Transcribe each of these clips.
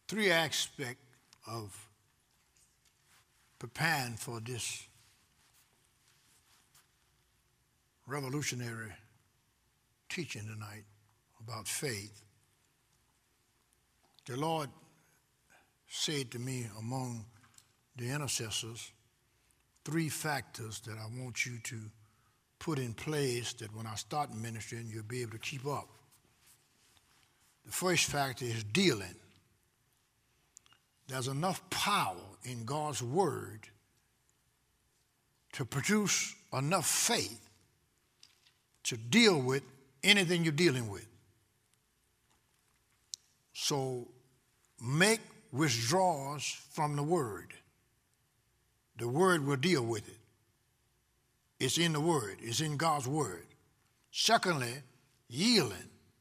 three aspects of preparing for this revolutionary teaching tonight about faith. The Lord said to me among the intercessors, three factors that I want you to put in place that when I start ministering, you'll be able to keep up. The first factor is dealing. There's enough power in God's word to produce enough faith to deal with anything you're dealing with. So make withdrawals from the word. The word will deal with it. It's in the word. It's in God's word. Secondly, yielding.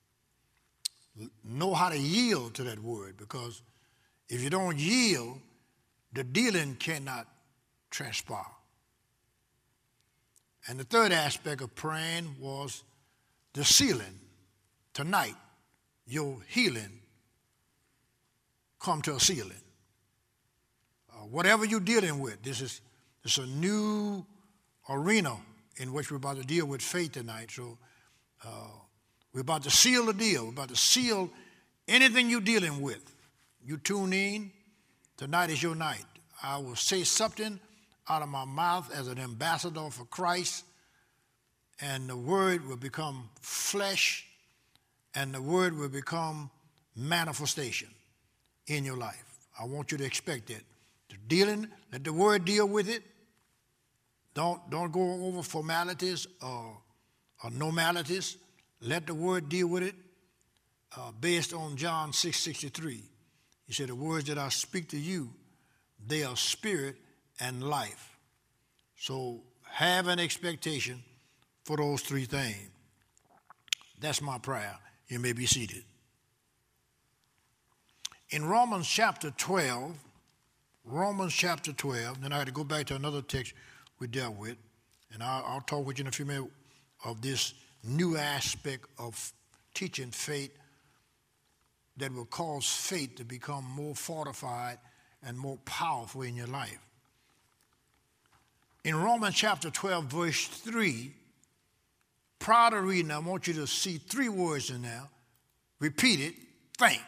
Know how to yield to that word, because if you don't yield, the dealing cannot transpire. And the third aspect of praying was the sealing. Tonight, your healing come to a sealing. Whatever you're dealing with, this is a new arena in which we're about to deal with faith tonight. So we're about to seal the deal. We're about to seal anything you're dealing with. You tune in, tonight is your night. I will say something out of my mouth as an ambassador for Christ, and the word will become flesh, and the word will become manifestation in your life. I want you to expect that. The dealing, let the word deal with it. Don't go over formalities or normalities. Let the word deal with it based on John 6:63. He said, the words that I speak to you, they are spirit and life. So have an expectation for those three things. That's my prayer. You may be seated. In Romans chapter 12, then I had to go back to another text we dealt with, and I'll talk with you in a few minutes of this new aspect of teaching faith that will cause faith to become more fortified and more powerful in your life. In Romans chapter 12, verse 3, prior to reading, I want you to see three words in there. Repeat it, think.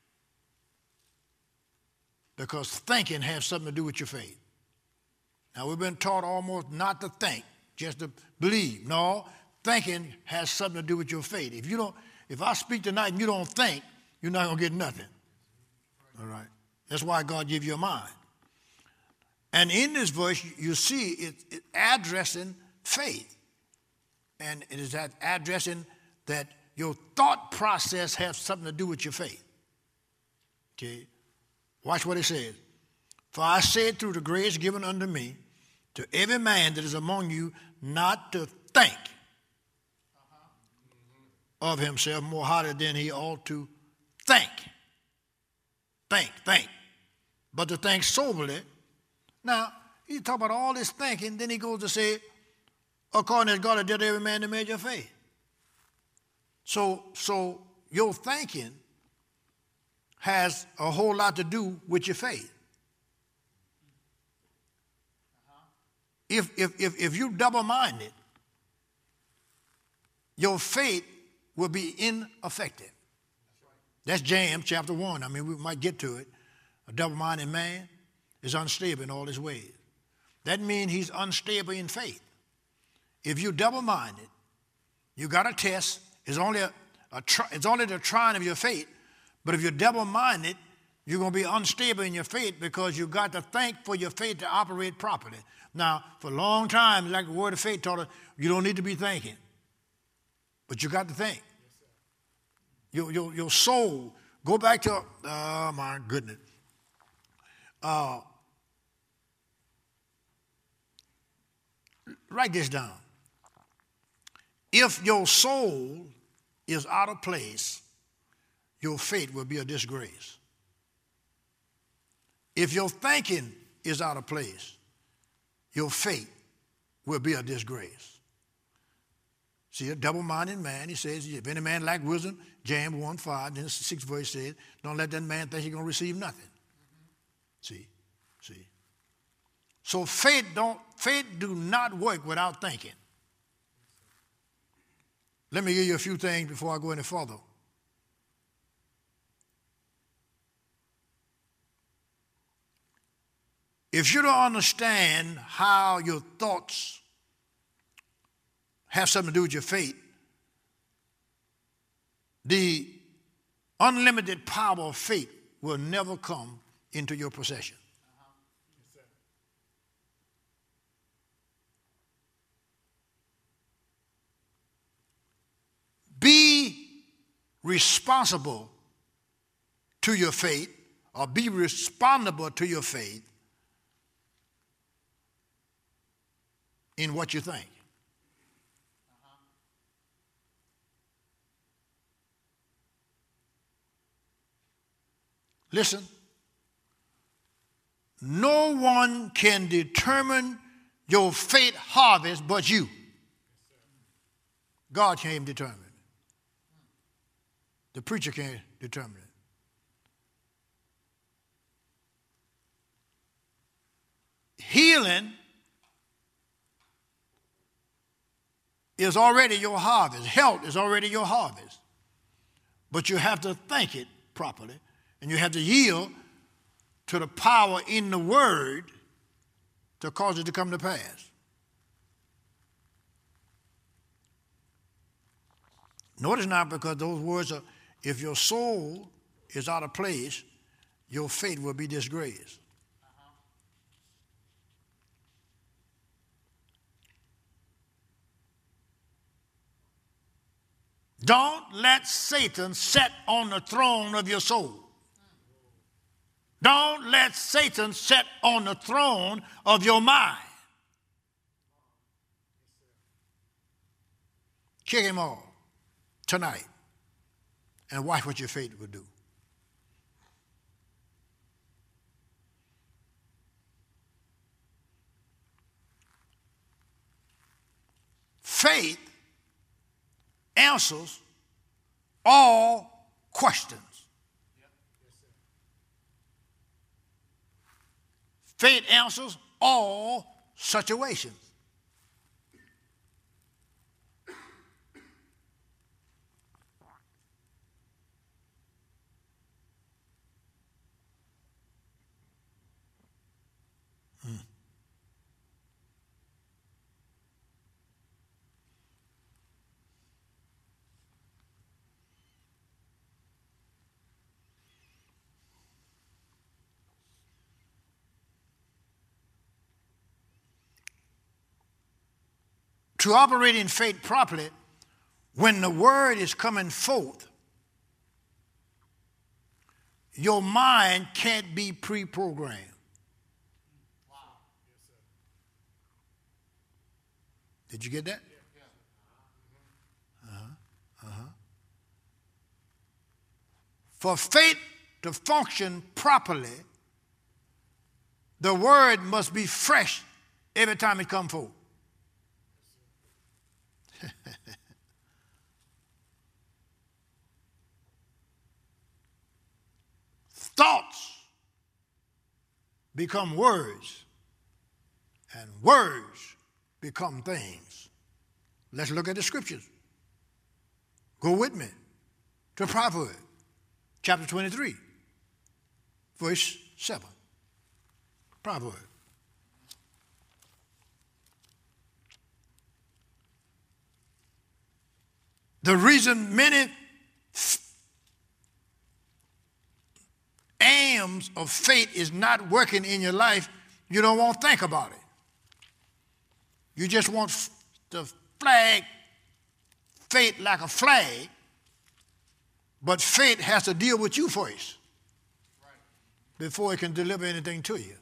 Because thinking has something to do with your faith. Now, we've been taught almost not to think, just to believe. No, thinking has something to do with your faith. If I speak tonight and you don't think, you're not going to get nothing. All right? That's why God gave you a mind. And in this verse, you see it addressing faith. And it is that addressing that your thought process has something to do with your faith. Okay? Watch what it says. For I said through the grace given unto me, to every man that is among you, not to think of himself more highly than he ought to think. Think. But to think soberly. Now, he talk about all this thinking, then he goes to say, according as God has dealt every man the measure of faith. So your thinking has a whole lot to do with your faith. If you double-minded, your faith will be ineffective. That's James chapter 1. I mean, we might get to it. A double-minded man is unstable in all his ways. That means he's unstable in faith. If you're double-minded, you got a test. It's only the trying of your faith. But if you're double-minded, you're going to be unstable in your faith because you got to think for your faith to operate properly. Now, for a long time, like the word of faith taught us, you don't need to be thinking. But you got to think. Your soul, go back to, oh my goodness. Write this down. If your soul is out of place, your faith will be a disgrace. If your thinking is out of place, your faith will be a disgrace. See, a double-minded man, he says, if any man lack wisdom, James 1:5, then the 6th verse says, don't let that man think he's going to receive nothing. See. So faith do not work without thinking. Let me give you a few things before I go any further. If you don't understand how your thoughts have something to do with your faith, the unlimited power of faith will never come into your possession. Be responsible to your faith, or be responsible to your faith in what you think. Listen, no one can determine your faith harvest but you. God can't determine it. The preacher can't determine it. Healing is already your harvest. Health is already your harvest. But you have to think it properly, and you have to yield to the power in the word to cause it to come to pass. Notice now, because those words are, if your soul is out of place, your faith will be disgraced. Don't let Satan sit on the throne of your soul. Don't let Satan sit on the throne of your mind. Kick him off tonight and watch what your faith will do. Faith answers all questions. Faith answers all situations. To operate in faith properly, when the word is coming forth, your mind can't be pre-programmed. Wow. Did you get that? For faith to function properly, the word must be fresh every time it comes forth. Thoughts become words, and words become things. Let's look at the scriptures. Go with me to Proverbs, chapter 23, verse 7. Proverbs. The reason many aims of faith is not working in your life, you don't want to think about it. You just want to flag faith like a flag, but faith has to deal with you first before it can deliver anything to you.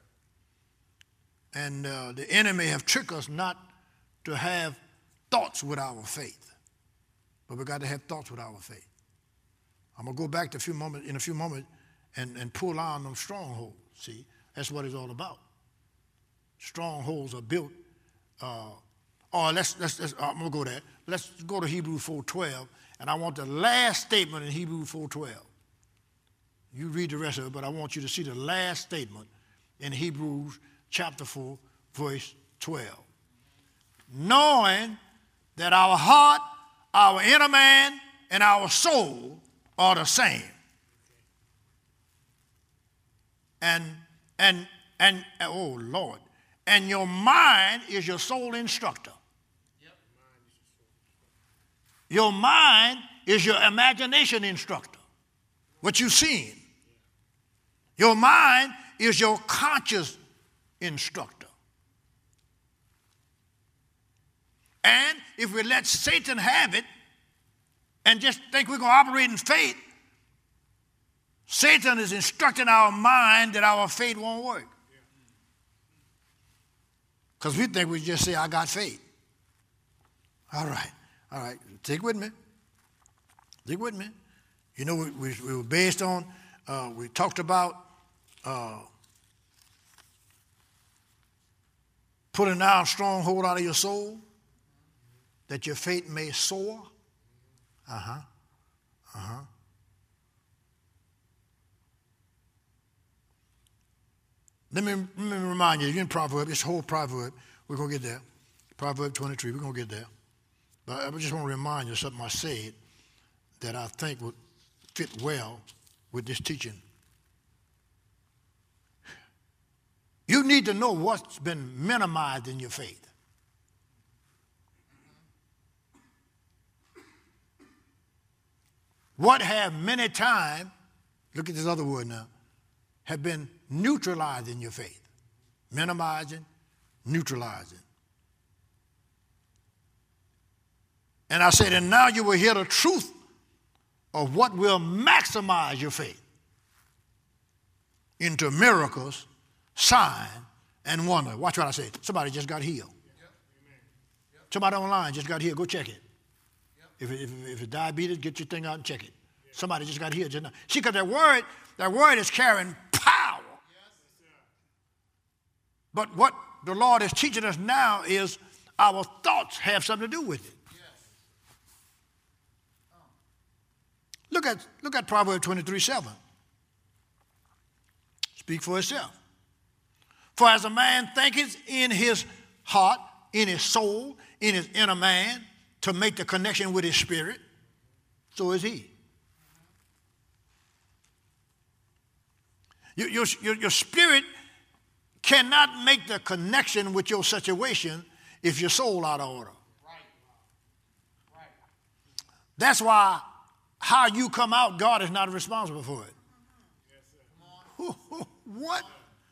And the enemy have tricked us not to have thoughts with our faith. But we've got to have thoughts with our faith. I'm going to go back to in a few moments and pull on them strongholds. See, that's what it's all about. Strongholds are built Or I'm going to go there. Let's go to Hebrews 4:12, and I want the last statement in Hebrews 4:12. You read the rest of it, but I want you to see the last statement in Hebrews chapter 4, verse 12. Knowing that our heart, our inner man, and our soul are the same. And oh Lord, and your mind is your sole instructor. Your mind is your imagination instructor, what you've seen. Your mind is your conscious instructor. And if we let Satan have it and just think we're going to operate in faith, Satan is instructing our mind that our faith won't work. Because we think we just say, I got faith. All right. Stick with me. You know, we were based on, we talked about putting down a stronghold out of your soul, that your faith may soar. Let me remind you, you're in Proverbs, this whole proverb, we're going to get there. Proverb 23, we're going to get there. But I just want to remind you of something I said that I think would fit well with this teaching. You need to know what's been minimized in your faith. What have many times, look at this other word now, have been neutralized in your faith. Minimizing, neutralizing. And I said, and now you will hear the truth of what will maximize your faith into miracles, sign, and wonder. Watch what I say. Somebody just got healed. Somebody online just got healed. Go check it. If it's diabetes, get your thing out and check it. Somebody just got healed. See, because that word is carrying power. But what the Lord is teaching us now is our thoughts have something to do with it. Look at Proverbs 23:7. Speak for itself. For as a man thinketh in his heart, in his soul, in his inner man, to make the connection with his spirit, so is he. Your spirit cannot make the connection with your situation if your soul out of order. Right. That's why how you come out, God is not responsible for it. Yes, sir. What?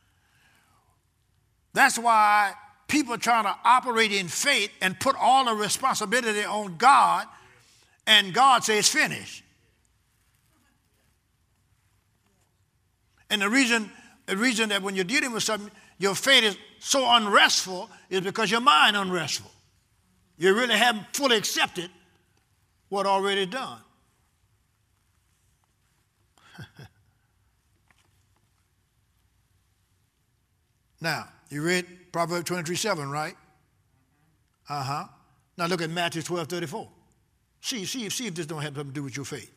That's why people trying to operate in faith and put all the responsibility on God, and God says finished. And the reason that when you're dealing with something, your faith is so unrestful is because your mind unrestful. You really haven't fully accepted what already done. Now, you read Proverbs 23:7, right? Now look at Matthew 12:34. See if this don't have something to do with your faith.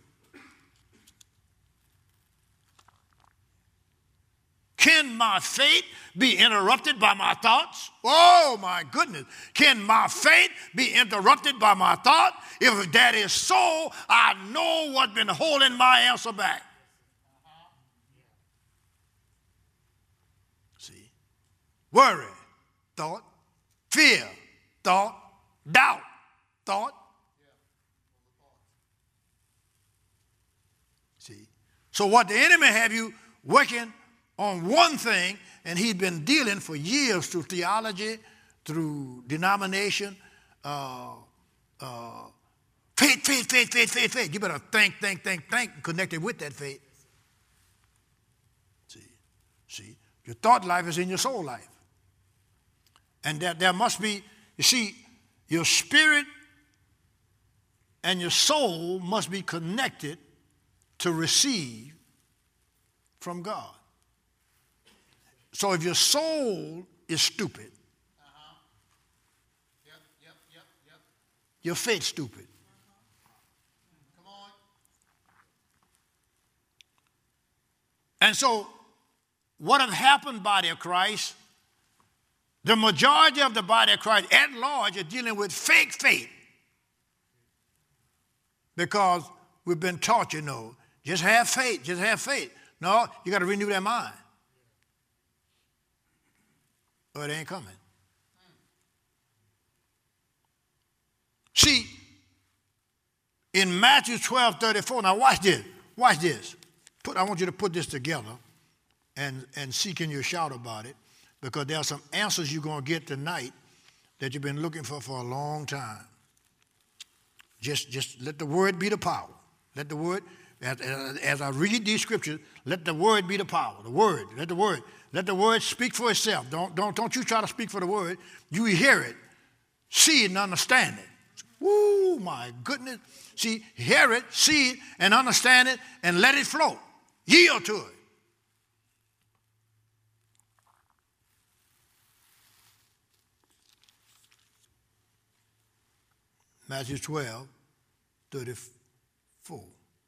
Can my faith be interrupted by my thoughts? Oh, my goodness. Can my faith be interrupted by my thought? If that is so, I know what's been holding my answer back. See? Worry, thought. Fear, thought. Doubt, thought. See? So what the enemy have you working on one thing, and he's been dealing for years through theology, through denomination, faith. You better think, connected with that faith. See, your thought life is in your soul life. And there must be, you see, your spirit and your soul must be connected to receive from God. So if your soul is stupid, your faith stupid. Come on. And so, what have happened, body of Christ? The majority of the body of Christ at large are dealing with fake faith. Because we've been taught, just have faith, just have faith. No, you got to renew that mind. Or it ain't coming. See, in Matthew 12:34, now watch this. Watch this. I want you to put this together and seek in your shout about it, because there are some answers you're going to get tonight that you've been looking for a long time. Just let the word be the power. Let the word, as I read these scriptures, let the word be the power. The word, let the word speak for itself. Don't you try to speak for the word. You hear it, see it, and understand it. Woo, my goodness. See, hear it, see it, and understand it, and let it flow. Yield to it. Matthew 12:34.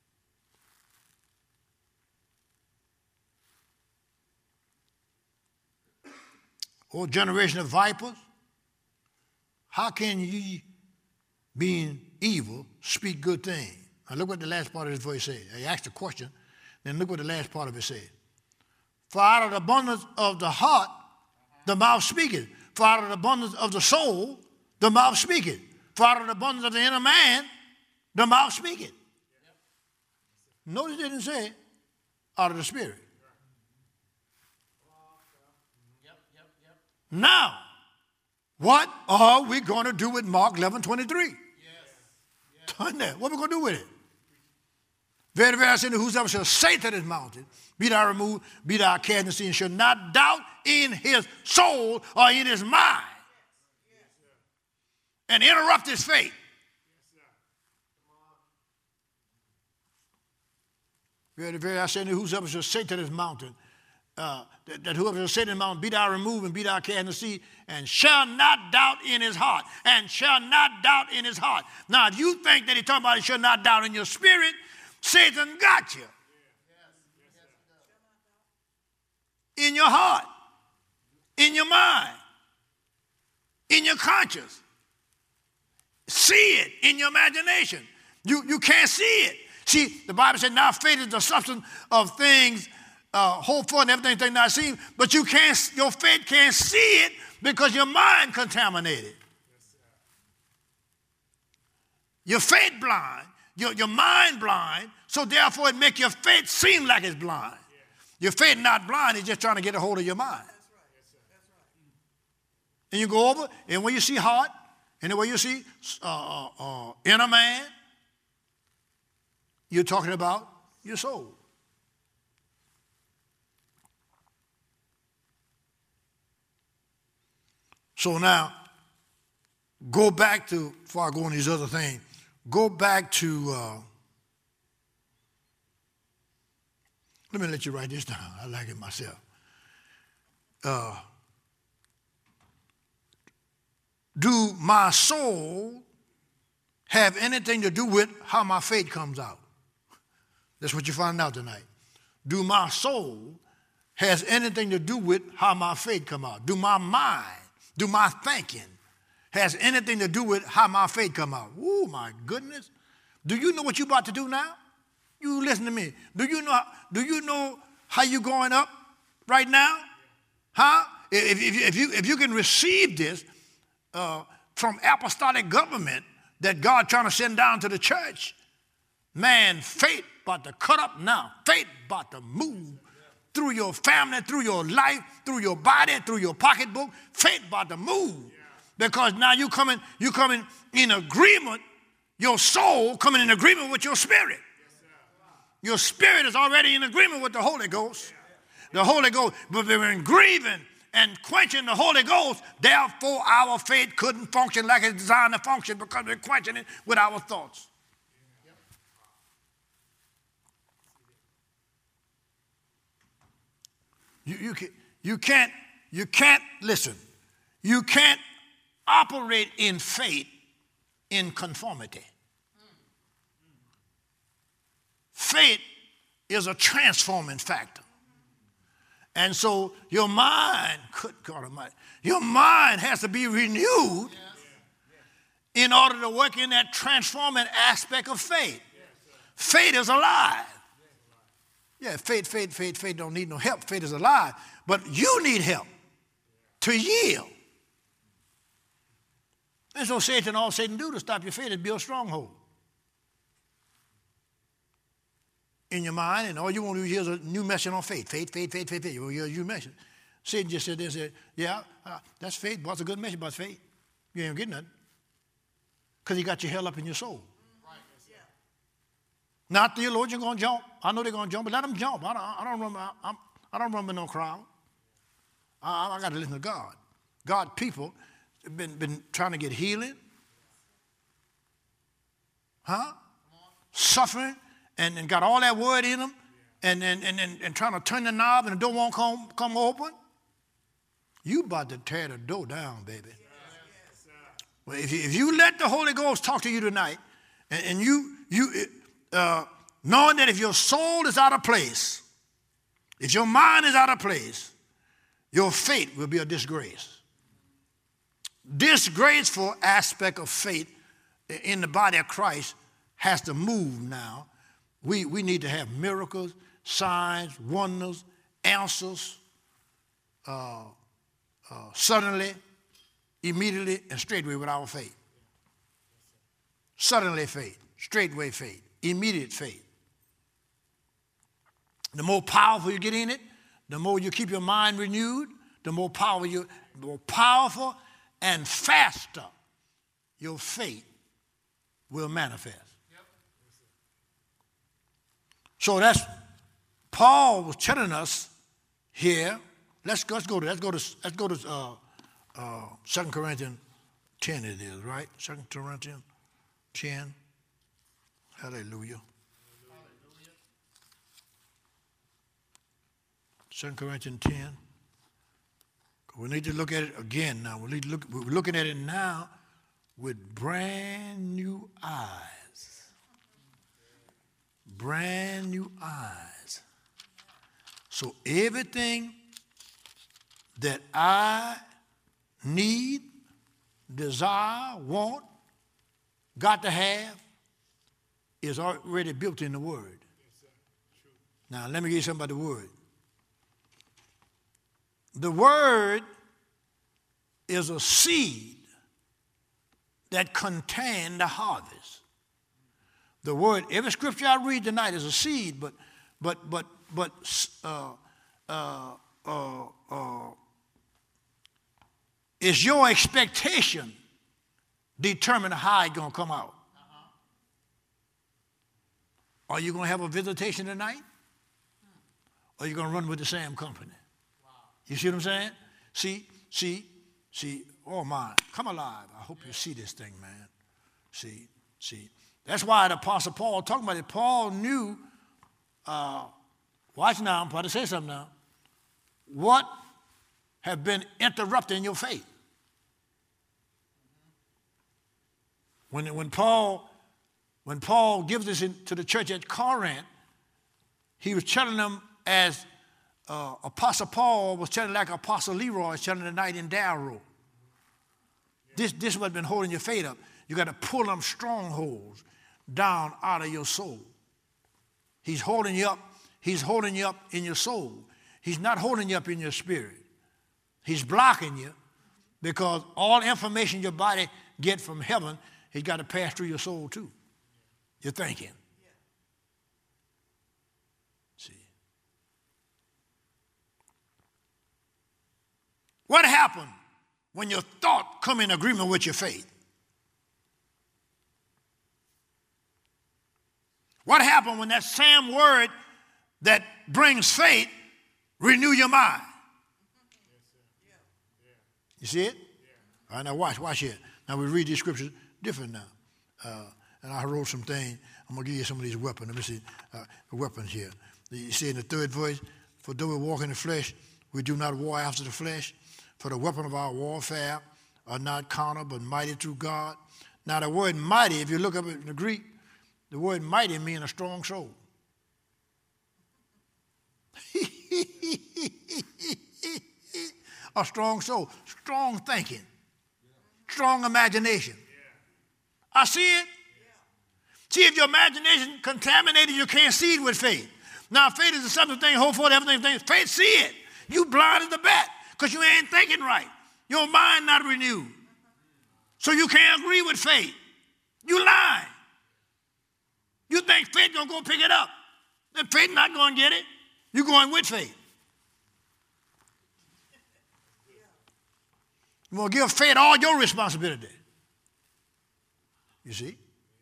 O generation of vipers, how can ye, being evil, speak good things? Now look what the last part of this verse says. He asked a question, then look what the last part of it says. For out of the abundance of the heart, the mouth speaketh. For out of the abundance of the soul, the mouth speaketh. For out of the abundance of the inner man, the mouth speaketh. Notice it didn't say out of the spirit. Now, what are we going to do with Mark 11:23? Turn there. What are we going to do with it? Very, very, I say, whosoever shall say to this mountain, be thou removed, be thou cast in the sea, and shall not doubt in his soul or in his mind, and interrupt his faith. Very, very, I say, whosoever shall say to this mountain, that whoever shall say to the mountain, be thou removed and be thou cast in the sea, and shall not doubt in his heart, and shall not doubt in his heart. Now, if you think that he's talking about he shall not doubt in your spirit, Satan got you. In your heart, in your mind, in your conscience. See it in your imagination. You can't see it. See, the Bible said, now faith is the substance of things hoped for and everything things not seen, but your faith can't see it because your mind contaminated. Your faith blind, your mind blind, so therefore it makes your faith seem like it's blind. Your faith not blind, it's just trying to get a hold of your mind. And you go over, and when you see heart, and the way you see inner man, you're talking about your soul. So now, go back to, before I go on these other things, go back to, let me let you write this down. I like it myself. Do my soul have anything to do with how my faith comes out? That's what you find out tonight. Do my soul has anything to do with how my faith come out? Do my mind, do my thinking has anything to do with how my faith come out? Oh, my goodness. Do you know what you're about to do now? You listen to me. Do you know how you're going up right now? Huh? If you can receive this from apostolic government that God trying to send down to the church, man, faith about to cut up now. Faith about to move through your family, through your life, through your body, through your pocketbook. Faith about to move. Because now you coming in agreement, your soul coming in agreement with your spirit. Your spirit is already in agreement with the Holy Ghost. The Holy Ghost, but they were in grieving and quenching the Holy Ghost. Therefore, our faith couldn't function like it's designed to function because we're quenching it with our thoughts. You can't listen. You can't operate in faith in conformity. Faith is a transforming factor. And so your mind, good God Almighty, your mind has to be renewed in order to work in that transforming aspect of faith. Faith is alive. Yeah, faith don't need no help. Faith is alive. But you need help to yield. And so Satan, all Satan do to stop your faith is build a stronghold in your mind, and all you want to do is a new message on faith. Faith. You want to hear a new message. Satan just said this, yeah, that's faith. But it's a good message about faith. You ain't getting nothing. Because he got you held up in your soul. Right. Not theologian going to jump. I know they're going to jump, but let them jump. I don't run with no crowd. I got to listen to God. God people have been trying to get healing. Suffering. And got all that word in them, and trying to turn the knob and the door won't come open. You about to tear the door down, baby. Yes. Well, if you let the Holy Ghost talk to you tonight, and you knowing that if your soul is out of place, if your mind is out of place, your faith will be a disgrace. Disgraceful aspect of faith in the body of Christ has to move now. We need to have miracles, signs, wonders, answers, suddenly, immediately, and straightway with our faith. Suddenly faith, straightway faith, immediate faith. The more powerful you get in it, the more you keep your mind renewed, the more powerful and faster your faith will manifest. So that's Paul was telling us here. Let's go to 2 Corinthians 10. It is right. 2 Corinthians 10. Hallelujah. 2 Corinthians 10. We need to look at it again now. We're looking at it now with brand new eyes. Brand new eyes. So everything that I need, desire, want, got to have is already built in the Word. Now let me give you something about the Word. The Word is a seed that contains the harvest. The Word, every scripture I read tonight is a seed, but is your expectation determine how it's going to come out? Are you going to have a visitation tonight? Or are you going to run with the same company? Wow. You see what I'm saying? See, oh my, come alive. I hope you see this thing, man. See. That's why the Apostle Paul talking about it. Paul knew, watch now, I'm about to say something now, what have been interrupting your faith. When Paul gives this to the church at Corinth, he was telling them as Apostle Paul was telling, like Apostle Leroy is telling tonight in Darrow. This is what's been holding your faith up. You got to pull them strongholds down out of your soul. He's holding you up. He's holding you up in your soul. He's not holding you up in your spirit. He's blocking you because all information your body get from heaven, he's got to pass through your soul too. You're thinking. See. What happened when your thought come in agreement with your faith? What happened when that same word that brings faith renew your mind? You see it? All right, now watch here. Now we read these scriptures different now. And I wrote some things. I'm going to give you some of these weapons. Let me see the weapons here. You see in the third verse, for though we walk in the flesh, we do not war after the flesh. For the weapon of our warfare are not carnal, but mighty through God Now, the word mighty, if you look up in the Greek, the word mighty means a strong soul. A strong soul, strong thinking, strong imagination. I see it. See, if your imagination contaminated, you can't see it with faith. Now, faith is the substance thing, hope for everything. Faith, see it. You blind as the bat because you ain't thinking right. Your mind not renewed. So you can't agree with faith. You lying. You think faith going to go pick it up. Then faith not going to get it. You're going with faith. You're going to give faith all your responsibility. You see?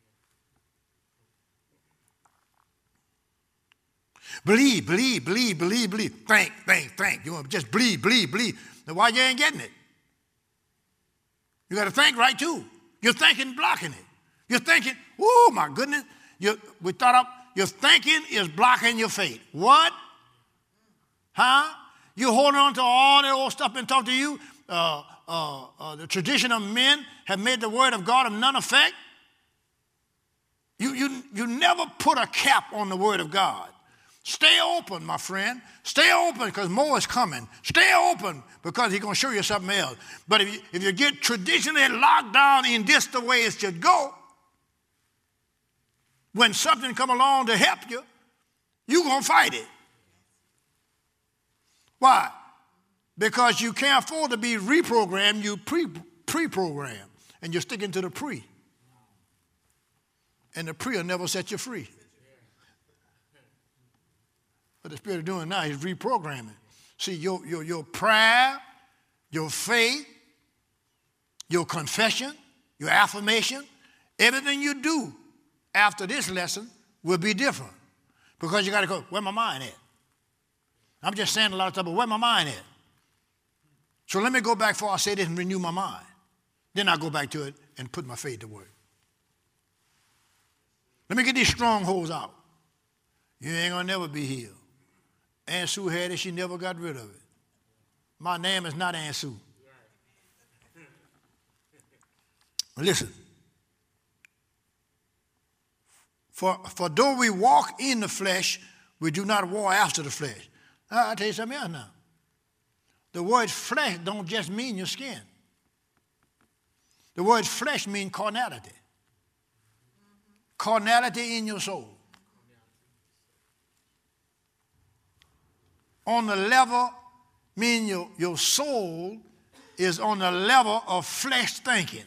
Believe. Think. You want to just believe. Now, why you ain't getting it? You got to think right, too. You're thinking blocking it. You're thinking, oh, my goodness. Your thinking is blocking your faith. What? Huh? You holding on to all that old stuff been taught to you? The tradition of men have made the word of God of none effect. You never put a cap on the word of God. Stay open, my friend. Stay open because more is coming. Stay open because he's going to show you something else. But if you get traditionally locked down in this the way it should go, when something come along to help you, you're going to fight it. Why? Because you can't afford to be reprogrammed, you pre-program. And you're sticking to the pre. And the pre will never set you free. What the Spirit is doing now is reprogramming. See, your prayer, your faith, your confession, your affirmation, everything you do after this lesson will be different. Because you got to go, where my mind at? I'm just saying a lot of stuff, but where my mind at? So let me go back before I say this and renew my mind. Then I'll go back to it and put my faith to work. Let me get these strongholds out. You ain't going to never be healed. Aunt Sue had it. She never got rid of it. My name is not Aunt Sue. Listen. For though we walk in the flesh, we do not war after the flesh. I'll tell you something else now. The word flesh don't just mean your skin. The word flesh means carnality. Carnality in your soul. On the level, meaning your soul is on the level of flesh thinking.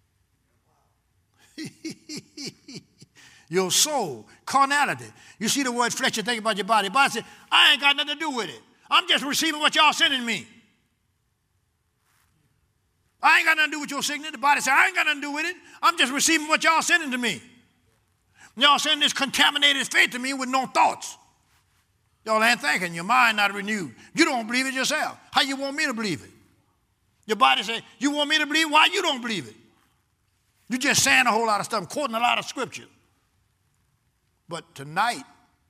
Your soul, carnality. You see the word flesh, you think about your body. The body says, I ain't got nothing to do with it. I'm just receiving what y'all sending me. I ain't got nothing to do with your sickness. The body says, I ain't got nothing to do with it. I'm just receiving what y'all sending to me. Y'all sending this contaminated faith to me with no thoughts. Y'all ain't thinking. Your mind not renewed. You don't believe it yourself. How you want me to believe it? Your body say, you want me to believe? Why you don't believe it? You just saying a whole lot of stuff, quoting a lot of scripture. But tonight,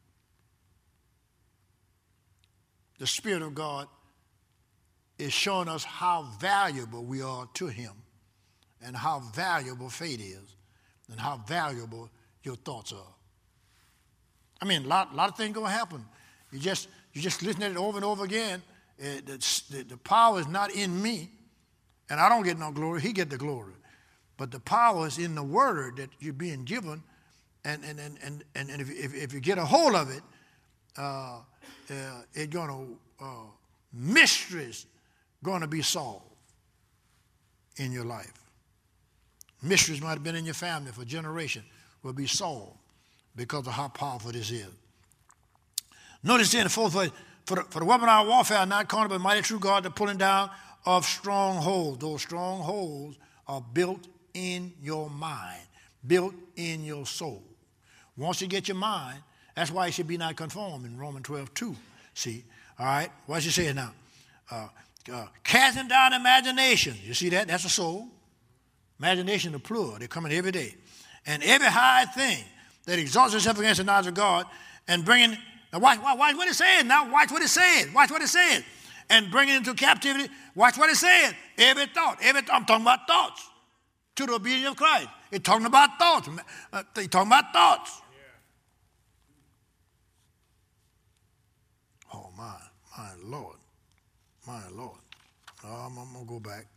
the Spirit of God is showing us how valuable we are to him and how valuable faith is and how valuable your thoughts are. I mean, a lot of things going to happen. You just listen to it over and over again. The power is not in me, and I don't get no glory. He get the glory. But the power is in the word that you're being given, and if you get a hold of it, it's going to mysteries going to be solved in your life. Mysteries might have been in your family for generations will be solved because of how powerful this is. Notice in the fourth verse, for the weapon of our warfare are not carnal, but mighty true God, the pulling down of strongholds. Those strongholds are built in your mind, built in your soul. Once you get your mind, that's why it should be not conformed in Romans 12:2. See, all right, what's he saying now? Casting down imagination. You see that? That's a soul. Imagination, the plural. They're coming every day. And every high thing that exalts itself against the knowledge of God and bringing, now watch what it says now. Watch what it says. Watch what it says. And bringing into captivity, watch what it says. Every thought, I'm talking about thoughts, to the obedience of Christ. It's talking about thoughts. It's talking about thoughts. Oh, my Lord. My Lord. I'm going to go back.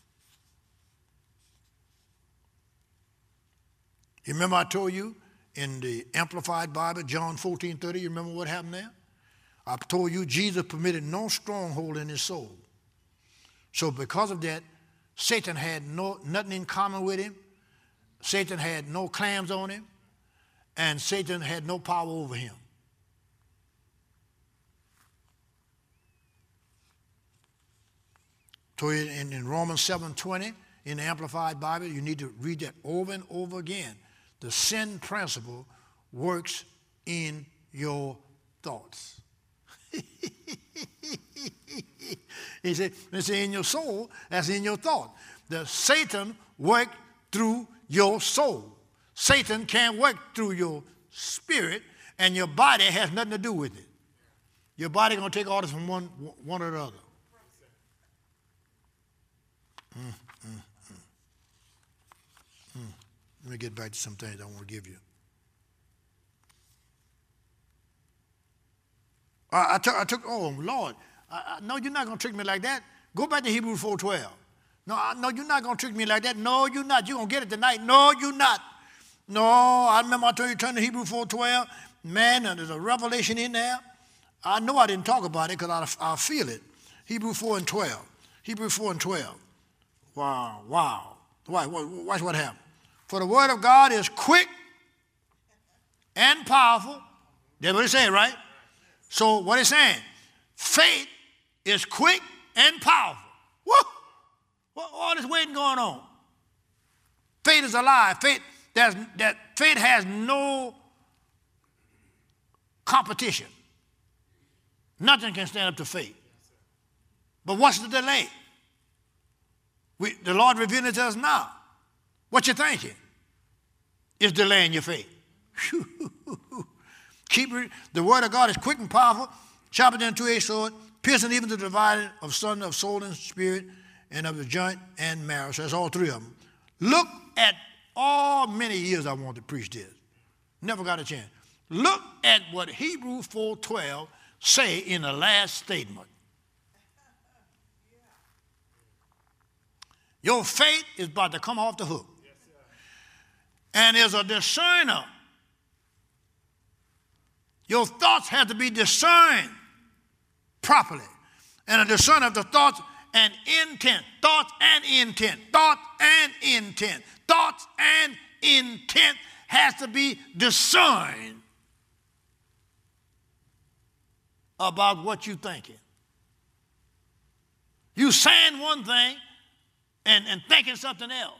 You remember I told you in the Amplified Bible, John 14:30, you remember what happened there? I told you Jesus permitted no stronghold in his soul. So because of that, Satan had nothing in common with him. Satan had no claims on him. And Satan had no power over him. So in Romans 7:20, in the Amplified Bible, you need to read that over and over again. The sin principle works in your thoughts. He said, it's in your soul, that's in your thought. The Satan worked through your soul. Satan can't work through your spirit, and your body has nothing to do with it. Your body going to take orders from one or the other. Let me get back to some things I want to give you. I took, oh, Lord, no, you're not going to trick me like that. Go back to Hebrews 4:12. No, you're not going to trick me like that. No, you're not. You're going to get it tonight. No, you're not. No, I remember I told you to turn to Hebrews 4:12. Man, there's a revelation in there. I know I didn't talk about it because I feel it. Hebrews 4:12. Hebrews 4:12. Wow. Watch what happened. For the word of God is quick and powerful. That's what it said, right? So what it's saying, faith is quick and powerful. Woo! All this waiting going on. Faith is alive. Faith has no competition. Nothing can stand up to faith. But what's the delay? The Lord revealed it to us now. What you thinking is delaying your faith. The word of God is quick and powerful, sharper than a two-edged sword, piercing even to the dividing of soul and spirit, and of the joint and marrow. So that's all three of them. Look at all many years I wanted to preach this. Never got a chance. Look at what Hebrews 4:12 say in the last statement. Your faith is about to come off the hook. And as a discerner, your thoughts have to be discerned properly. And a discerner of the thoughts and intent. Thoughts and intent. Thoughts and intent. Thoughts and intent has to be discerned about what you're thinking. You saying one thing and thinking something else.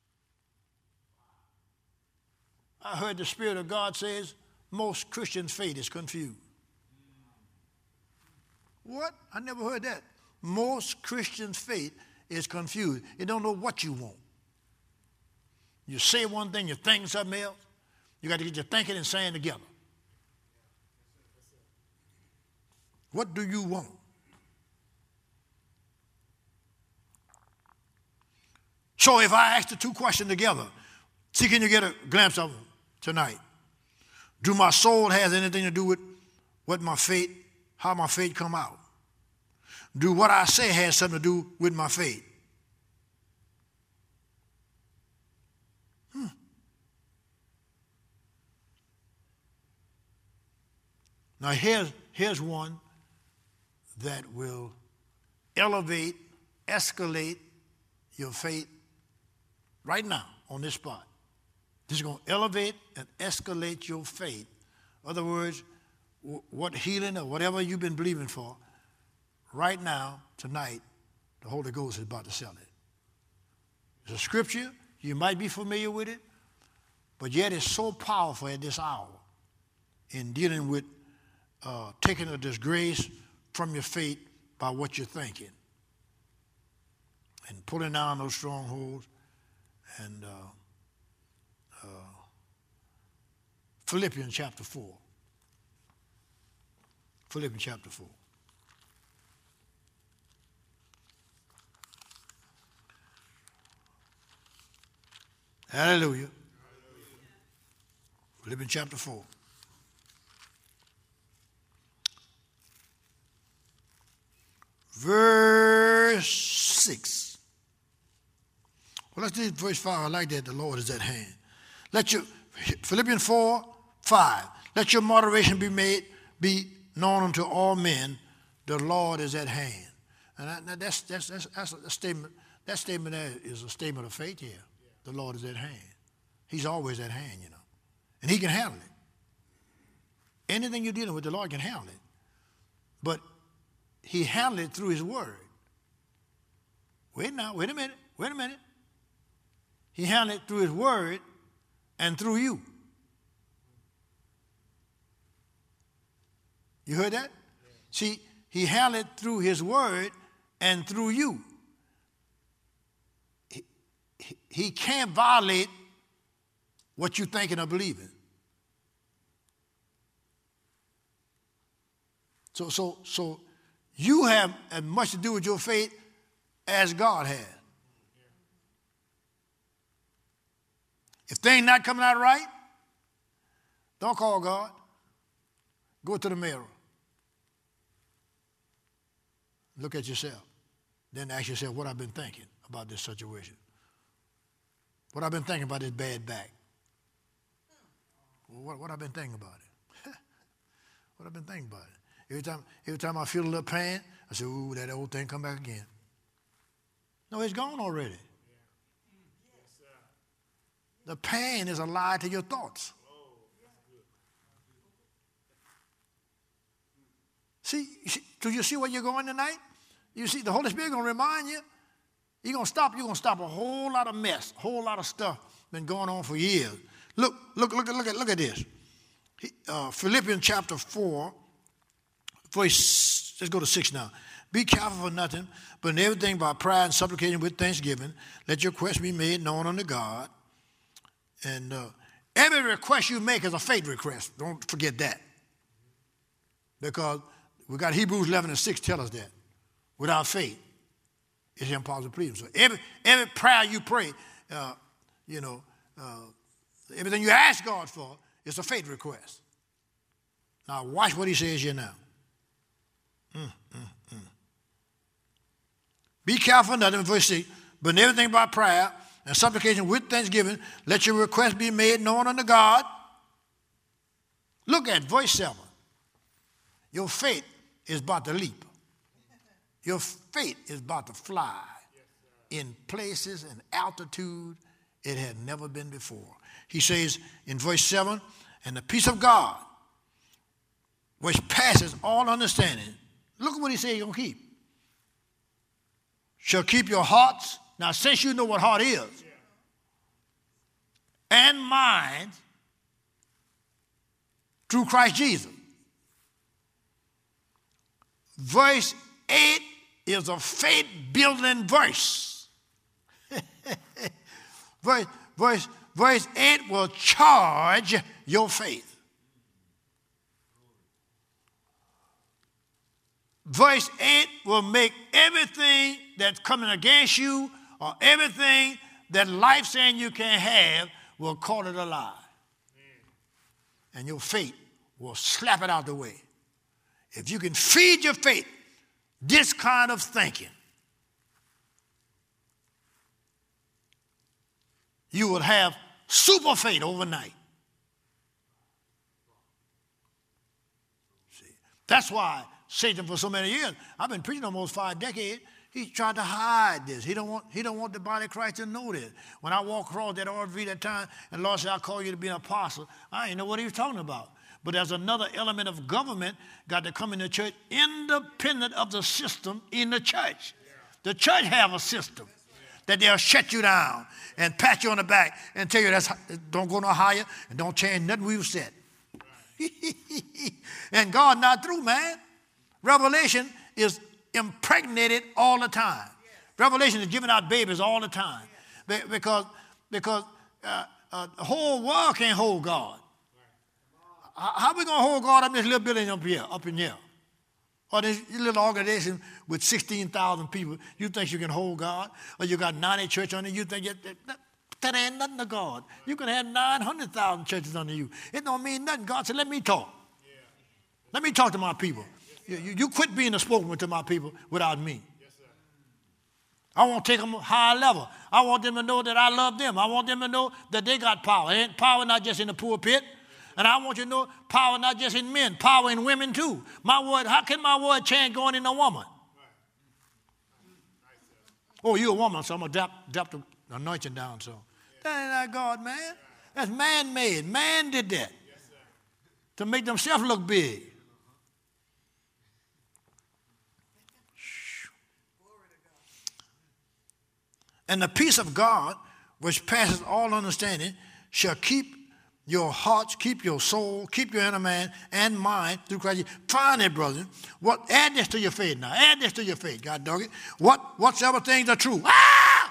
I heard the Spirit of God says most Christians' faith is confused. What? I never heard that. Most Christians' faith is confused. You don't know what you want. You say one thing, you're thinking something else. You got to get your thinking and saying together. What do you want? So if I ask the two questions together, see, can you get a glimpse of them tonight? Do my soul has anything to do with what my faith, how my faith come out? Do what I say has something to do with my faith? Now here's one that will elevate, escalate your faith right now on this spot. This is going to elevate and escalate your faith. In other words, what healing or whatever you've been believing for, right now, tonight, the Holy Ghost is about to sell it. It's a scripture. You might be familiar with it, but yet it's so powerful at this hour in dealing with taking a disgrace from your faith by what you're thinking and pulling down those strongholds. And Philippians chapter 4. Philippians chapter 4. Hallelujah. Philippians chapter 4. Verse 6. Well, let's do verse 5. I like that. The Lord is at hand. Philippians 4, 5. Let your moderation be known unto all men. The Lord is at hand. And that's a statement. That statement there is a statement of faith here. The Lord is at hand. He's always at hand, you know. And he can handle it. Anything you're dealing with, the Lord can handle it. But he handled it through his word. Wait a minute. He handled it through his word and through you. You heard that? See, he handled it through his word and through you. He can't violate what you're thinking or believing. So you have as much to do with your faith as God has. If things not coming out right, don't call God. Go to the mirror. Look at yourself. Then ask yourself what I've been thinking about this situation. What I've been thinking about this bad back. What I've been thinking about it. What I've been thinking about it. Every time I feel a little pain, I say, ooh, that old thing come back again. No, it's gone already. The pain is a lie to your thoughts. See, do you see where you're going tonight? You see, the Holy Spirit going to remind you. You're going to stop a whole lot of mess, a whole lot of stuff been going on for years. Look at this. Philippians chapter 4, let's go to 6 now. Be careful for nothing, but in everything by prayer and supplication with thanksgiving, let your request be made known unto God. And every request you make is a faith request. Don't forget that. Because we got Hebrews 11 and 6 tell us that. Without faith, it's impossible to please him. So every prayer you pray, everything you ask God for is a faith request. Now watch what he says here now. Be careful of nothing, verse 6, but in everything by prayer and supplication with thanksgiving, let your request be made known unto God. Look at verse 7. Your faith is about to leap. Your faith is about to fly in places and altitude it had never been before. He says in verse 7, and the peace of God, which passes all understanding, look at what he said he's going to keep. Shall keep your hearts. Now, since you know what heart is, and mind through Christ Jesus. Verse 8 is a faith-building verse. Verse 8 will charge your faith. Verse 8 will make everything that's coming against you or everything that life saying you can't have will call it a lie. And your faith will slap it out the way. If you can feed your faith this kind of thinking, you will have super faith overnight. See, that's why Satan for so many years, I've been preaching almost 5 decades, he tried to hide this. He don't want the body of Christ to know this. When I walked across that RV that time, and Lord said, I'll call you to be an apostle, I didn't know what he was talking about. But there's another element of government got to come in the church independent of the system in the church. The church have a system that they'll shut you down and pat you on the back and tell you don't go no higher and don't change nothing we've said. And God not through, man. Revelation is impregnated all the time. Revelation is giving out babies all the time. Because the whole world can't hold God. How are we going to hold God up in this little building up in here? Or this little organization with 16,000 people, you think you can hold God? Or you got 90 church on it, you think That ain't nothing to God. You can have 900,000 churches under you. It don't mean nothing. God said, let me talk. Let me talk to my people. You quit being a spokesman to my people without me. I want to take them higher level. I want them to know that I love them. I want them to know that they got power. And power not just in the pulpit. And I want you to know power not just in men, power in women too. My word, how can my word change going in a woman? Oh, you're a woman, so I'm going to drop the anointing down. So that ain't like God, man. That's man-made. Man did that to make themselves look big. And the peace of God, which passes all understanding, shall keep your hearts, keep your soul, keep your inner man and mind through Christ. Find it, brother. Add this to your faith now. Add this to your faith, God dog it. Whatsoever things are true. Ah!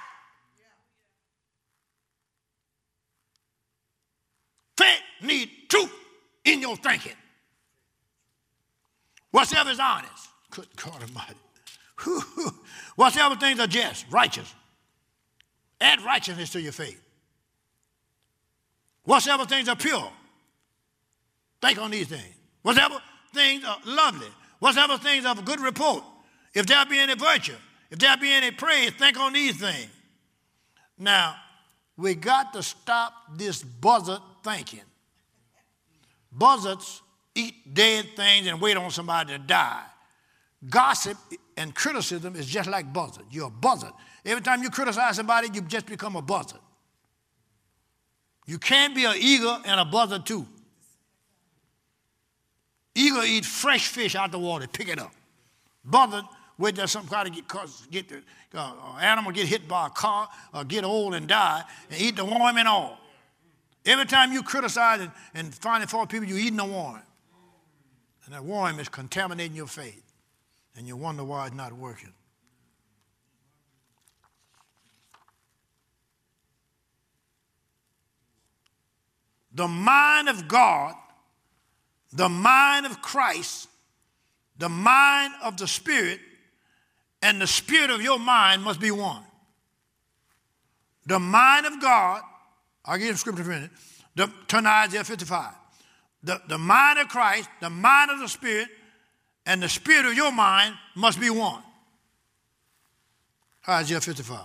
Faith need truth in your thinking. Whatsoever is honest. Good God Almighty. Whatsoever things are just, righteous. Add righteousness to your faith. Whatsoever things are pure, think on these things. Whatsoever things are lovely, whatsoever things are of good report, if there be any virtue, if there be any praise, think on these things. Now, we got to stop this buzzard thinking. Buzzards eat dead things and wait on somebody to die. Gossip and criticism is just like buzzard. You're a buzzard. Every time you criticize somebody, you just become a buzzard. You can't be an eagle and a buzzard too. Eagle eat fresh fish out the water, pick it up. Buzzard, where there's some kind of animal get hit by a car or get old and die and eat the worm and all. Every time you criticize and find fault people, you're eating a worm. And that worm is contaminating your faith. And you wonder why it's not working. The mind of God, the mind of Christ, the mind of the Spirit, and the spirit of your mind must be one. The mind of God, I'll give you the scripture for a minute, turn to Isaiah 55. The mind of Christ, the mind of the Spirit, and the spirit of your mind must be one. Isaiah 55.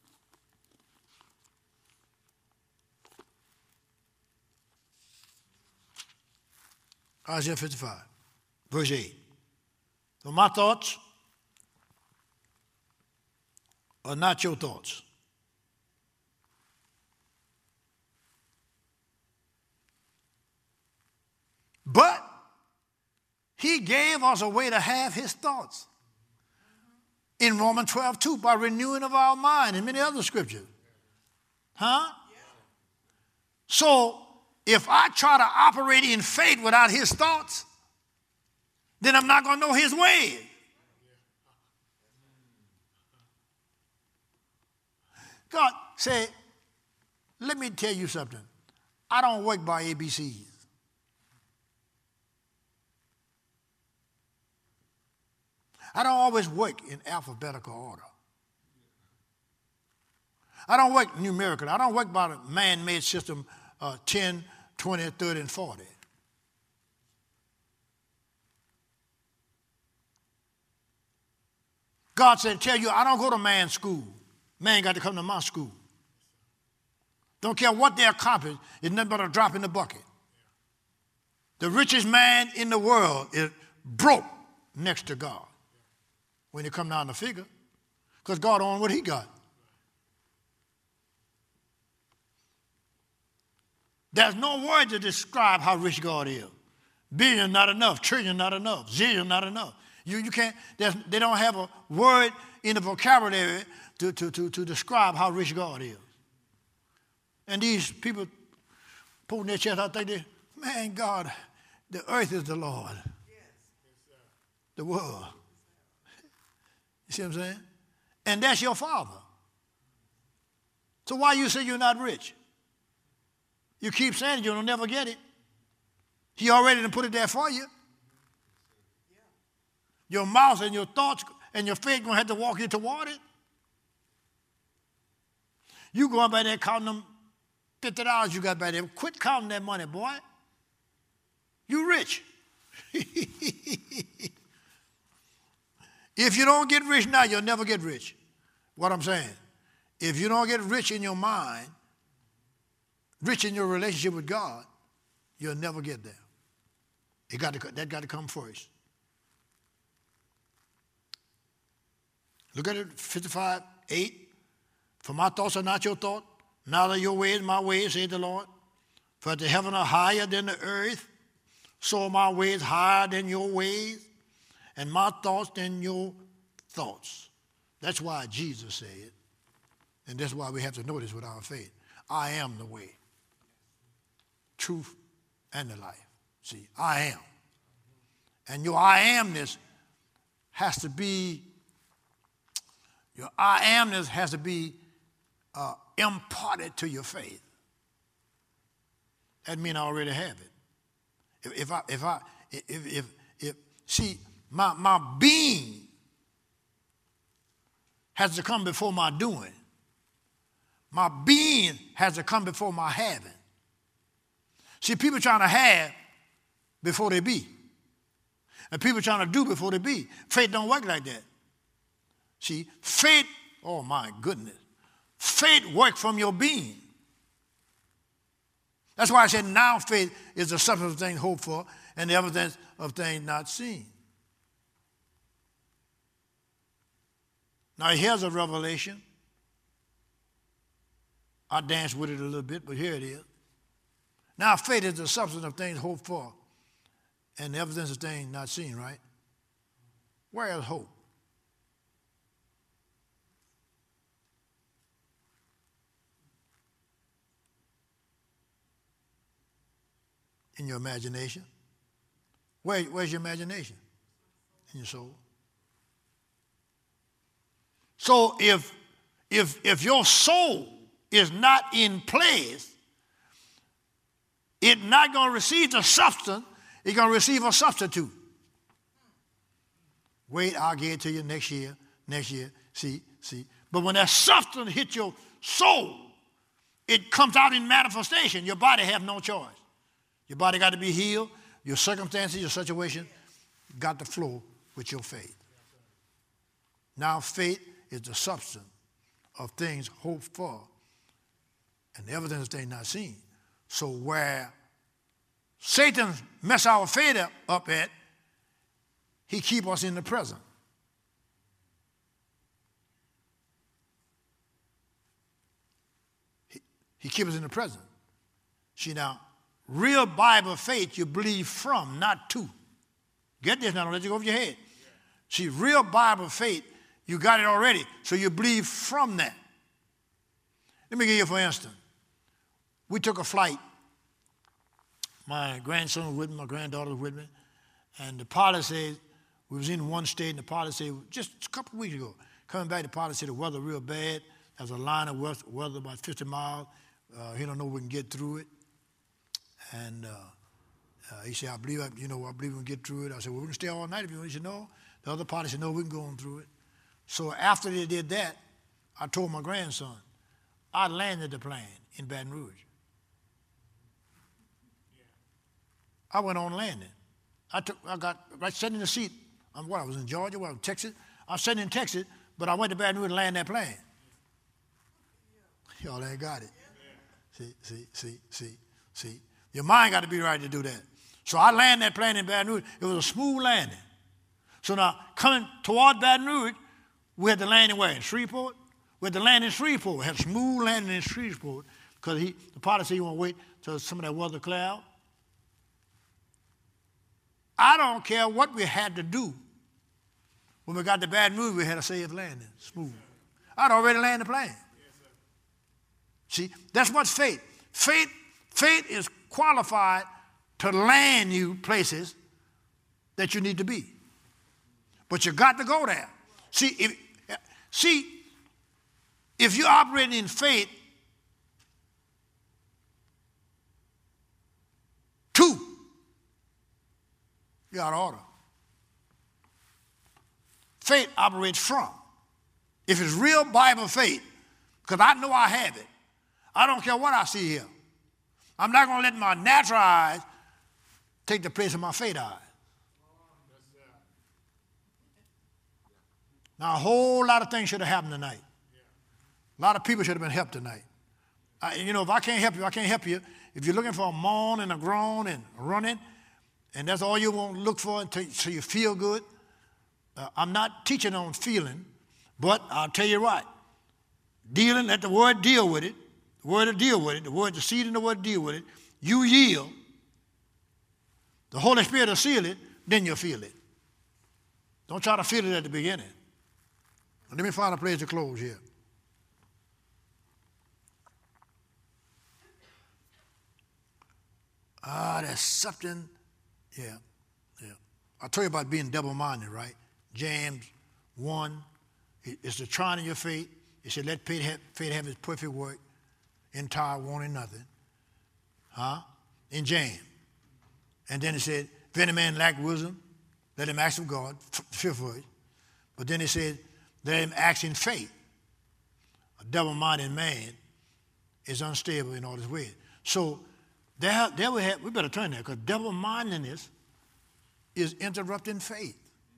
Isaiah 55, verse 8. So my thoughts are not your thoughts. But he gave us a way to have his thoughts. In Romans 12:2, by renewing of our mind, and many other scriptures. Huh? So, if I try to operate in faith without his thoughts, then I'm not going to know his ways. God said, let me tell you something. I don't work by ABCs. I don't always work in alphabetical order. I don't work numerically. I don't work by the man-made system 10, 20, 30, and 40. God said, tell you, I don't go to man's school. Man got to come to my school. Don't care what they accomplish, it's nothing but a drop in the bucket. The richest man in the world is broke next to God when you come down the figure, because God owns what he got. There's no word to describe how rich God is. Billion not enough, trillion not enough, zillion not enough. You can't, they don't have a word in the vocabulary to describe how rich God is. And these people pulling their chest out, think they, man, God, the earth is the Lord. The world. You see what I'm saying? And that's your Father. So why you say you're not rich? You keep saying it, you'll never get it. He already done put it there for you. Your mouth and your thoughts and your faith going to have to walk you toward it. You going by there counting them $50 you got back there. Quit counting that money, boy. You rich. If you don't get rich now, you'll never get rich. What I'm saying, if you don't get rich in your mind, rich in your relationship with God, you'll never get there. That got to come first. Look at it, 55:8. For my thoughts are not your thoughts, neither your ways my ways, saith the Lord. For the heaven are higher than the earth, so are my ways higher than your ways, and my thoughts than your thoughts. That's why Jesus said it. And that's why we have to know this with our faith. I am the way, truth, and the life. See, I am. And your I amness has to be, imparted to your faith. That means I already have it. See, my being has to come before my doing. My being has to come before my having. See, people trying to have before they be. And people trying to do before they be. Faith don't work like that. See, faith, oh my goodness. Faith works from your being. That's why I said now faith is the substance of things hoped for and the evidence of things not seen. Now here's a revelation. I danced with it a little bit, but here it is. Now faith is the substance of things hoped for and the evidence of things not seen, right? Where is hope? In your imagination. Where's your imagination? In your soul. So if your soul is not in place, it's not going to receive the substance, it's going to receive a substitute. Wait, I'll get it to you next year. See. But when that substance hits your soul, it comes out in manifestation. Your body have no choice. Your body got to be healed. Your circumstances, your situation got to flow with your faith. Now faith is the substance of things hoped for and the evidence of things not seen. So where Satan mess our faith up at, he keep us in the present. He keep us in the present. See now, real Bible faith you believe from, not to. Get this now, don't let it go over your head. See, real Bible faith, you got it already, so you believe from that. Let me give you for instance. We took a flight. My grandson was with me, my granddaughter was with me, and the pilot said, we was in one state, and the pilot said, just a couple of weeks ago, coming back, the pilot said the weather real bad. There's a line of weather about 50 miles. He don't know if we can get through it. And he said, I believe we can get through it. I said, well, we can stay all night if you want. He said, no. The other party said, no, we can go on through it. So after they did that, I told my grandson, I landed the plane in Baton Rouge. I went on landing. I got right sitting in the seat. I was in Georgia, I was in Texas. I was sitting in Texas, but I went to Baton Rouge to land that plane. Y'all ain't got it. See. Your mind got to be right to do that. So I landed that plane in Baton Rouge. It was a smooth landing. So now, coming toward Baton Rouge, we had to land in where? In Shreveport? We had to land in Shreveport. We had a smooth landing in Shreveport because the pilot said he want to wait till some of that weather clear out. I don't care what we had to do. When we got to Baton Rouge, we had a safe landing, smooth. I'd already landed the plane. Yes, see, that's what's faith. Faith is qualified to land you places that you need to be. But you got to go there. See, if you're operating in faith, you're out of order. Faith operates from. If it's real Bible faith, because I know I have it, I don't care what I see here. I'm not going to let my natural eyes take the place of my faith eyes. Now, a whole lot of things should have happened tonight. A lot of people should have been helped tonight. If I can't help you, I can't help you. If you're looking for a moan and a groan and running, and that's all you want to look for until you feel good, I'm not teaching on feeling, but I'll tell you what. Dealing, let the word deal with it. The word will deal with it. The seed in the word deal with it. You yield. The Holy Spirit will seal it, then you'll feel it. Don't try to feel it at the beginning. Let me find a place to close here. There's something, yeah. I told you about being double-minded, right? James 1, it's the trying of your faith. It said, let faith have its perfect work, entire, wanting nothing. In James. And then it said, if any man lack wisdom, let him ask of God, fifth verse. But then it said, let him ask in faith. A double-minded man is unstable in all his ways. So there we better turn there, because double-mindedness is interrupting faith.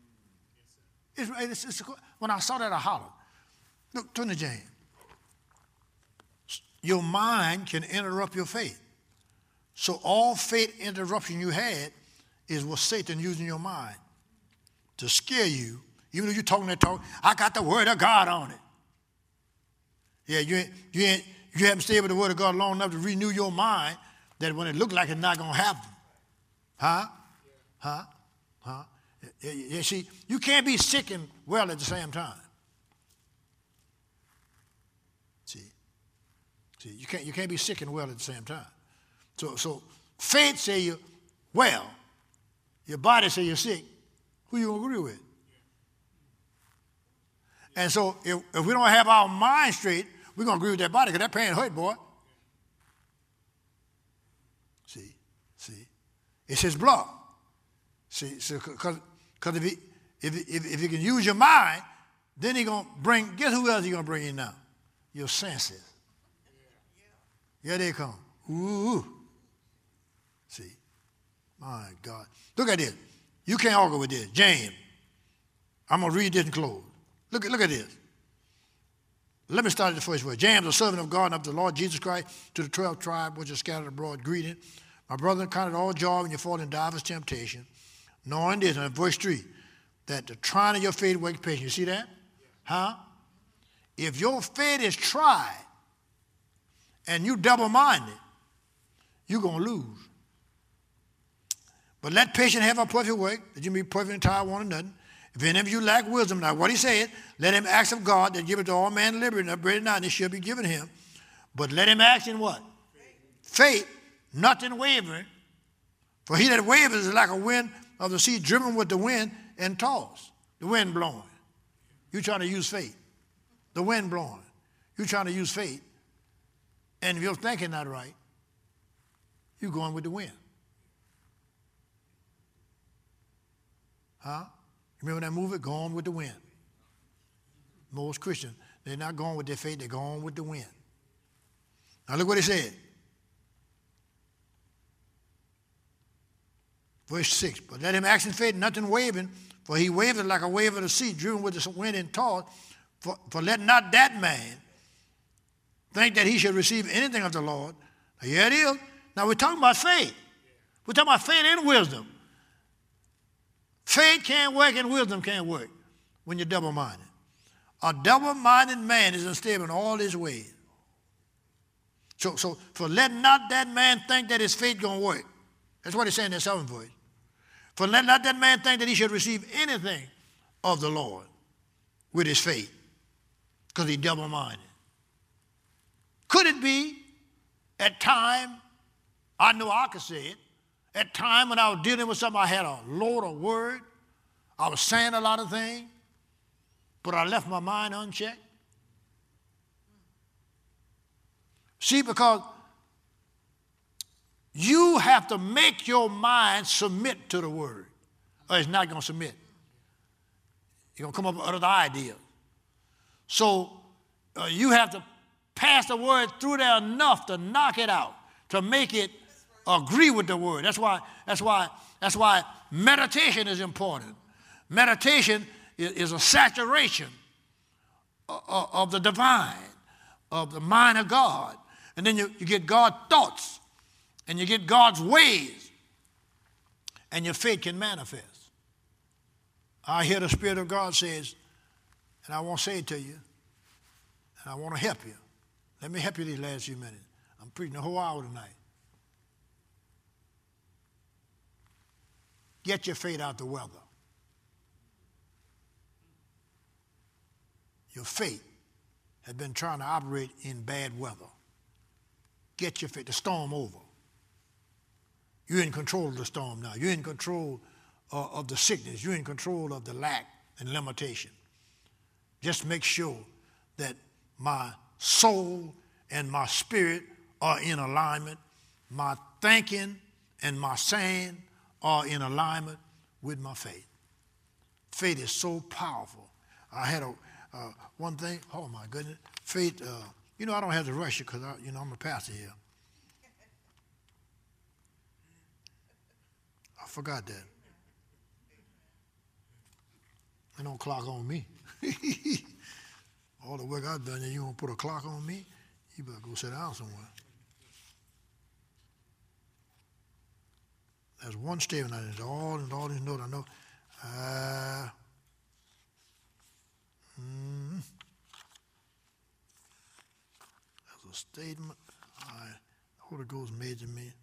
When I saw that, I hollered. Look, turn to James. Your mind can interrupt your faith. So all faith interruption you had is what Satan using your mind to scare you. Even though you're talking that talk, I got the word of God on it. Yeah, you haven't stayed with the word of God long enough to renew your mind that when it looks like it's not going to happen. You see, you can't be sick and well at the same time. See, you can't be sick and well at the same time. So faith say you're well, your body say you're sick. Who you gonna agree with? And so if we don't have our mind straight, we're gonna agree with that body because that pain hurt, boy. See, it's his blood. See, because if you can use your mind, then he gonna bring. Guess who else he gonna bring in now? Your senses. Here they come. Ooh. See, my God. Look at this. You can't argue with this. James. I'm going to read this and close. Look at this. Let me start at the first word. James, a servant of God and of the Lord Jesus Christ, to the 12 tribes which are scattered abroad, greeting. My brethren, count it all joy when you fall in divers temptation, knowing this, in verse 3, that the trying of your faith works patience. You see that? If your faith is tried and you double-minded, you're going to lose. But let patience have a perfect work, that you may be perfect and entire, wanting nothing. If any of you lack wisdom, now what he said, let him ask of God that giveth to all men liberty, and upbraideth not, and it shall be given him. But let him ask in what? Faith, nothing wavering. For he that wavers is like a wind of the sea, driven with the wind and tossed. The wind blowing. You're trying to use faith. The wind blowing. You're trying to use faith. And if you're thinking not right, you're going with the wind. Remember that movie, Gone with the Wind? Most Christians, they're not going with their faith, they're going with the wind. Now look what he said. Verse 6, but let him act in faith, nothing wavering, for he wavereth like a wave of the sea, driven with the wind and tossed. For let not that man think that he should receive anything of the Lord. Now, here it is. Now we're talking about faith. We're talking about faith and wisdom. Faith can't work and wisdom can't work when you're double-minded. A double-minded man is unstable in all his ways. So for let not that man think that his faith going to work. That's what he's saying in that 7th verse. For let not that man think that he should receive anything of the Lord with his faith, because he's double-minded. Could it be at time, I know I could say it, at time when I was dealing with something, I had a load of word, I was saying a lot of things, but I left my mind unchecked? See, because you have to make your mind submit to the word, or it's not going to submit. You're going to come up with other ideas. So you have to pass the word through there enough to knock it out, to make it agree with the word. That's why meditation is important. Meditation is a saturation of the divine, of the mind of God. And then you get God's thoughts and you get God's ways, and your faith can manifest. I hear the Spirit of God says, and I want to say it to you, and I want to help you. Let me help you these last few minutes. I'm preaching the whole hour tonight. Get your faith out the weather. Your faith has been trying to operate in bad weather. Get your faith, the storm over. You're in control of the storm now. You're in control of the sickness. You're in control of the lack and limitation. Just make sure that my soul and my spirit are in alignment. My thinking and my saying are in alignment with my faith. Faith is so powerful. I had one thing, oh my goodness, faith, I don't have to rush it because, I'm a pastor here. I forgot that. They don't clock on me. All the work I've done, you want to put a clock on me? You better go sit down somewhere. There's one statement, all these notes I know. There's a statement the Holy Ghost made to me.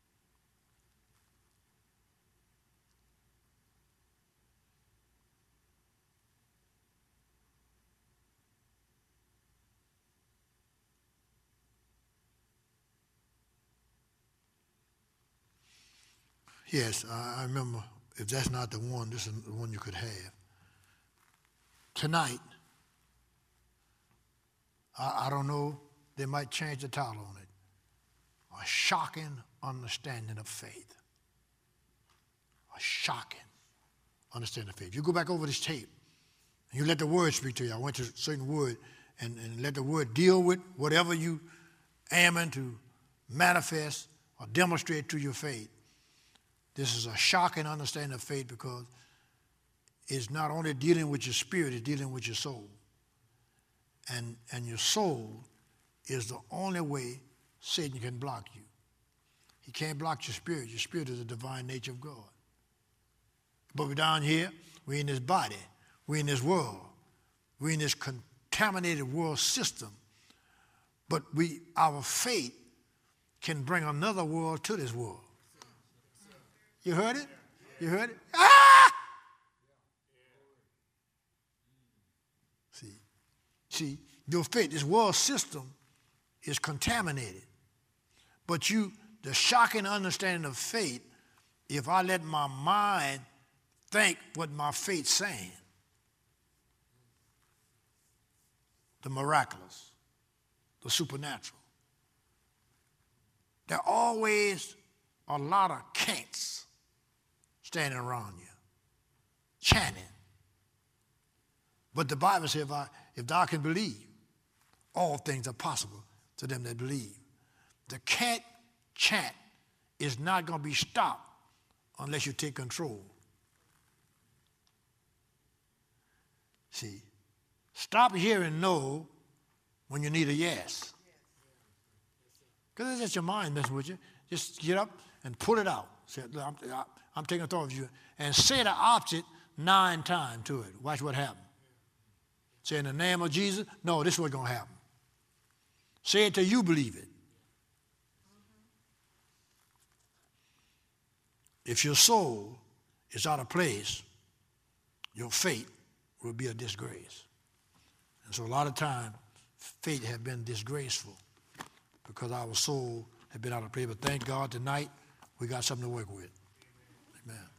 Yes, I remember. If that's not the one, this is the one you could have. Tonight, I don't know, they might change the title on it. A shocking understanding of faith. A shocking understanding of faith. You go back over this tape, and you let the word speak to you. I went to a certain word, and let the word deal with whatever you aiming to manifest or demonstrate to your faith. This is a shocking understanding of faith because it's not only dealing with your spirit, it's dealing with your soul. And your soul is the only way Satan can block you. He can't block your spirit. Your spirit is the divine nature of God. But we're down here, we're in this body, we're in this world, we're in this contaminated world system. But our faith can bring another world to this world. You heard it? You heard it? Ah! See, your faith, this world system is contaminated. But the shocking understanding of faith, if I let my mind think what my faith's saying, the miraculous, the supernatural, there are always a lot of can'ts standing around you, chanting. But the Bible says, if thou can believe, all things are possible to them that believe. The can't chant is not going to be stopped unless you take control. See, stop hearing no when you need a yes. Because it's just your mind messing with you. Just get up and pull it out. Say, I'm taking authority of you. And say the opposite 9 times to it. Watch what happens. Say, in the name of Jesus, no, this is what's going to happen. Say it till you believe it. If your soul is out of place, your faith will be a disgrace. And so a lot of times, faith has been disgraceful because our soul has been out of place. But thank God tonight, we got something to work with. Amen.